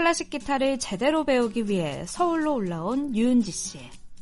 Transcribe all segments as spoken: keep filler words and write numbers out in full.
클래식 기타를 제대로 배우기 위해 서울로 올라온 유은지 씨.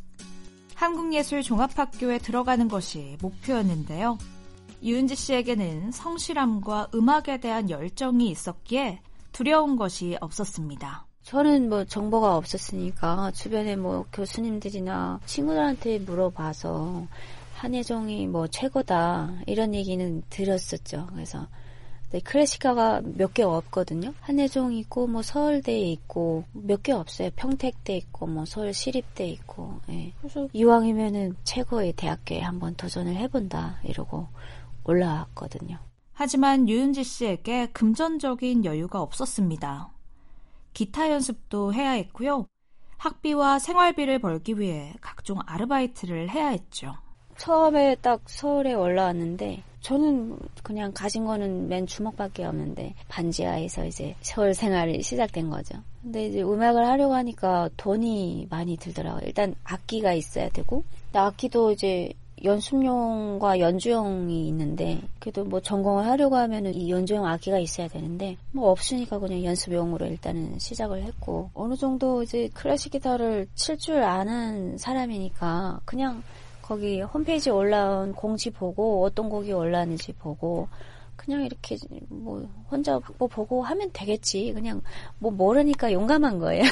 한국예술종합학교에 들어가는 것이 목표였는데요. 유은지 씨에게는 성실함과 음악에 대한 열정이 있었기에 두려운 것이 없었습니다. 저는 뭐 정보가 없었으니까 주변에 뭐 교수님들이나 친구들한테 물어봐서 한예종이 뭐 최고다 이런 얘기는 들었었죠. 그래서 클래식과가 몇 개 없거든요. 한예종 있고 뭐 서울대에 있고 몇 개 없어요. 평택대 있고 뭐 서울시립대 있고. 예. 그래서 이왕이면은 최고의 대학교에 한번 도전을 해본다 이러고 올라왔거든요. 하지만 유은지 씨에게 금전적인 여유가 없었습니다. 기타 연습도 해야 했고요. 학비와 생활비를 벌기 위해 각종 아르바이트를 해야 했죠. 처음에 딱 서울에 올라왔는데 저는 그냥 가진 거는 맨 주먹밖에 없는데 반지하에서 이제 서울 생활이 시작된 거죠. 근데 이제 음악을 하려고 하니까 돈이 많이 들더라고요. 일단 악기가 있어야 되고, 악기도 이제 연습용과 연주용이 있는데, 그래도 뭐 전공을 하려고 하면은 이 연주용 악기가 있어야 되는데, 뭐 없으니까 그냥 연습용으로 일단은 시작을 했고, 어느 정도 이제 클래식 기타를 칠 줄 아는 사람이니까 그냥 거기 홈페이지에 올라온 공지 보고 어떤 곡이 올라왔는지 보고 그냥 이렇게 뭐 혼자 뭐 보고 하면 되겠지. 그냥 뭐 모르니까 용감한 거예요.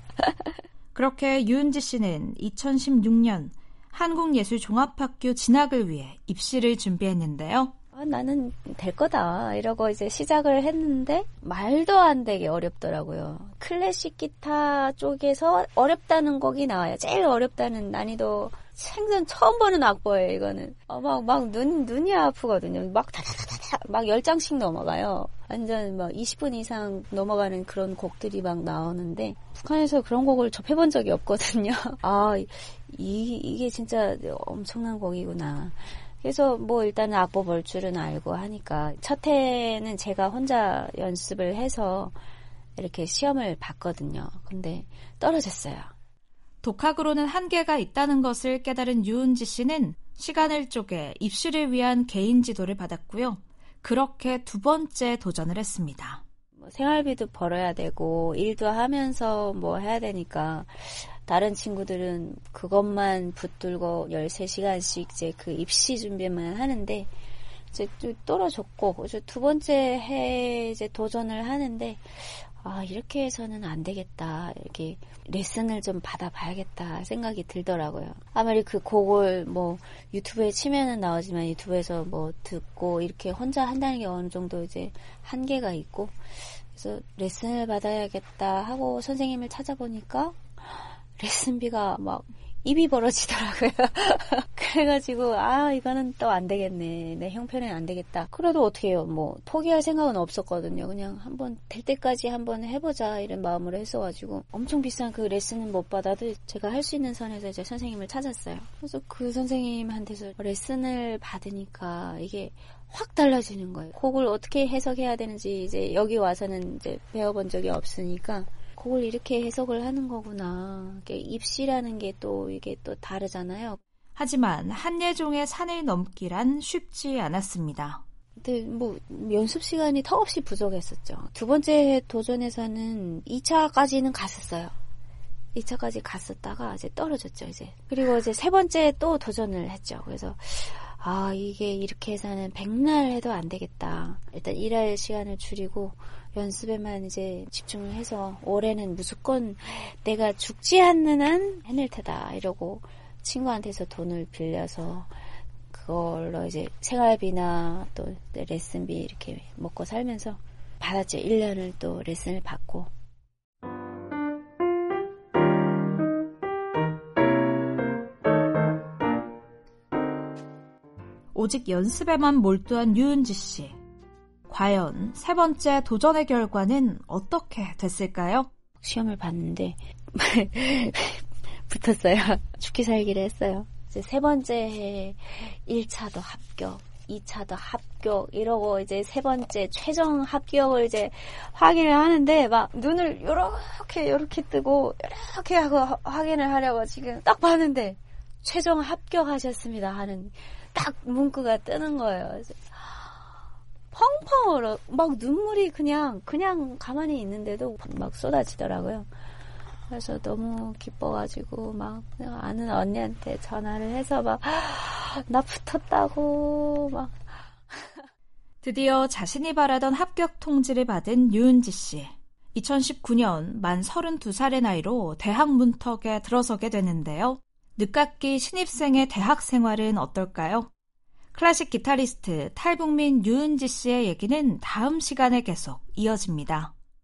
그렇게 유은지 씨는 이천십육 년 한국예술종합학교 진학을 위해 입시를 준비했는데요. 아, 나는 될 거다 이러고 이제 시작을 했는데 말도 안 되게 어렵더라고요. 클래식 기타 쪽에서 어렵다는 곡이 나와요. 제일 어렵다는 난이도 생전 처음 보는 악보예요, 이거는. 어, 막, 막, 눈, 눈이 아프거든요. 막, 다다다다다, 막 열 장씩 넘어가요. 완전 막 이십 분 이상 넘어가는 그런 곡들이 막 나오는데, 북한에서 그런 곡을 접해본 적이 없거든요. 아, 이, 이게 진짜 엄청난 곡이구나. 그래서 뭐 일단은 악보 볼 줄은 알고 하니까, 첫 해는 제가 혼자 연습을 해서 이렇게 시험을 봤거든요. 근데 떨어졌어요. 독학으로는 한계가 있다는 것을 깨달은 유은지 씨는 시간을 쪼개 입시를 위한 개인 지도를 받았고요. 그렇게 두 번째 도전을 했습니다. 뭐 생활비도 벌어야 되고 일도 하면서 뭐 해야 되니까 다른 친구들은 그것만 붙들고 열세 시간씩 이제 그 입시 준비만 하는데 이제 또 떨어졌고 이제 두 번째 해 이제 도전을 하는데 아, 이렇게 해서는 안 되겠다. 이렇게 레슨을 좀 받아봐야겠다 생각이 들더라고요. 아무리 그 곡을 뭐 유튜브에 치면은 나오지만 유튜브에서 뭐 듣고 이렇게 혼자 한다는 게 어느 정도 이제 한계가 있고 그래서 레슨을 받아야겠다 하고 선생님을 찾아보니까 레슨비가 막 입이 벌어지더라고요. 그래가지고 아 이거는 또 안 되겠네. 내 형편에는 안 되겠다. 그래도 어떻게 해요. 뭐 포기할 생각은 없었거든요. 그냥 한번 될 때까지 한번 해보자 이런 마음으로 했어가지고 엄청 비싼 그 레슨은 못 받아도 제가 할 수 있는 선에서 이제 선생님을 찾았어요. 그래서 그 선생님한테서 레슨을 받으니까 이게 확 달라지는 거예요. 곡을 어떻게 해석해야 되는지 이제 여기 와서는 이제 배워본 적이 없으니까 곡을 이렇게 해석을 하는 거구나. 입시라는 게 또 이게 또 다르잖아요. 하지만 한예종의 산을 넘기란 쉽지 않았습니다. 근데 뭐 연습 시간이 턱없이 부족했었죠. 두 번째 도전에서는 이 차까지는 갔었어요. 이 차까지 갔었다가 이제 떨어졌죠, 이제. 그리고 이제 세 번째 또 도전을 했죠. 그래서 아, 이게 이렇게 해서는 백날 해도 안 되겠다. 일단 일할 시간을 줄이고 연습에만 이제 집중을 해서 올해는 무조건 내가 죽지 않는 한 해낼 테다 이러고 친구한테서 돈을 빌려서 그걸로 이제 생활비나 또 레슨비 이렇게 먹고 살면서 받았죠. 일 년을 또 레슨을 받고. 오직 연습에만 몰두한 유은지 씨. 과연 세 번째 도전의 결과는 어떻게 됐을까요? 시험을 봤는데 붙었어요. 죽기 살기를 했어요. 이제 세 번째 해 일 차도 합격, 이 차도 합격 이러고 이제 세 번째 최종 합격을 이제 확인을 하는데 막 눈을 요렇게 요렇게 뜨고 요렇게 하고 확인을 하려고 지금 딱 봤는데 최종 합격하셨습니다 하는 딱 문구가 뜨는 거예요. 펑펑 울어. 막 눈물이 그냥 그냥 가만히 있는데도 막 쏟아지더라고요. 그래서 너무 기뻐가지고 막 아는 언니한테 전화를 해서 막 나 붙었다고 막. 드디어 자신이 바라던 합격 통지를 받은 유은지 씨. 이천십구 년 만 서른두 살의 나이로 대학 문턱에 들어서게 되는데요. 늦깎이 신입생의 대학 생활은 어떨까요? 클래식 기타리스트 탈북민 유은지 씨의 얘기는 다음 시간에 계속 이어집니다.